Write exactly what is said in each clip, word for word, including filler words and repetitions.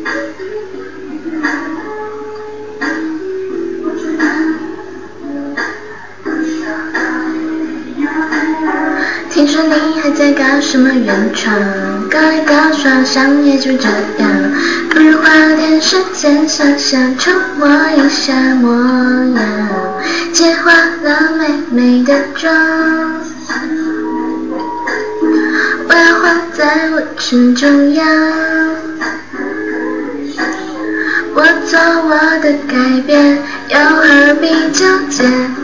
听说你还在搞什么原创，搞来搞去好像也就这样，不如花点时间想想，触摸一下模样，结化了美美的妆。我要画在我正中央，我做我的改变，又何必纠结？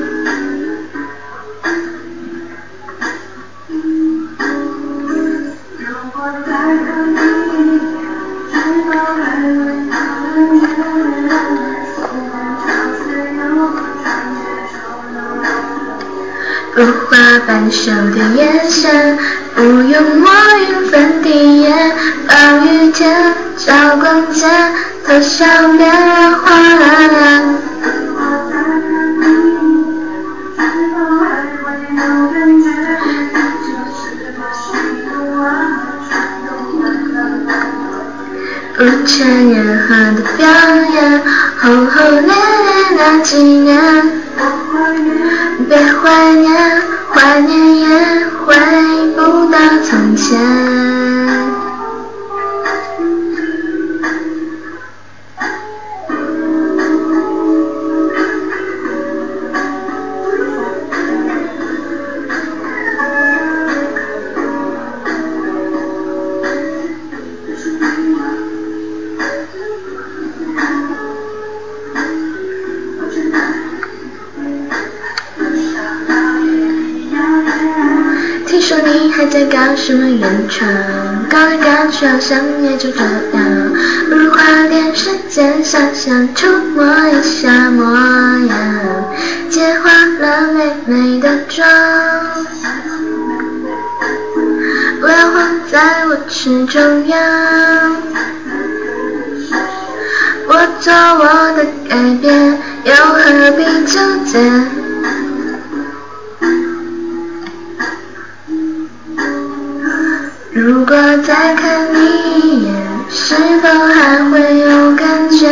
不画半袖的眼线，不用抹匀粉底液，暴雨天找逛街，偷笑别人花了脸。不欠任何的表演，轰轰烈烈那几年，别怀念，怀念也回不到从前。听说你还在搞什么原创，搞来搞去好像也就这样，不如花点时间想想，触摸一下模样，结化了美美的妆。我要画在我正中央，我做我的改变，又何必纠结？如果再看你一眼，是否还会有感觉？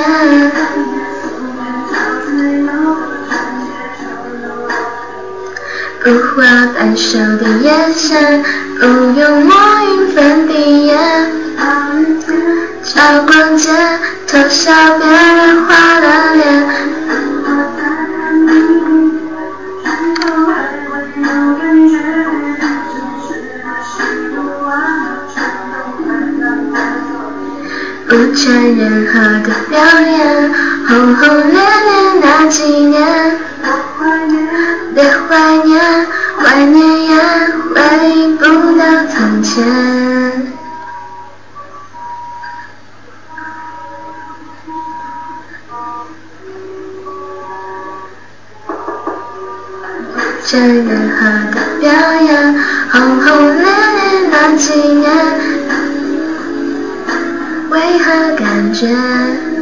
不画半袖的眼线，不用抹匀粉底液，找逛街，偷笑别人花了脸。不欠任何的表演，轰轰烈烈那几年，别怀念，怀念也回不到从前。不欠任何的表演，轰轰烈烈那几年，为何感觉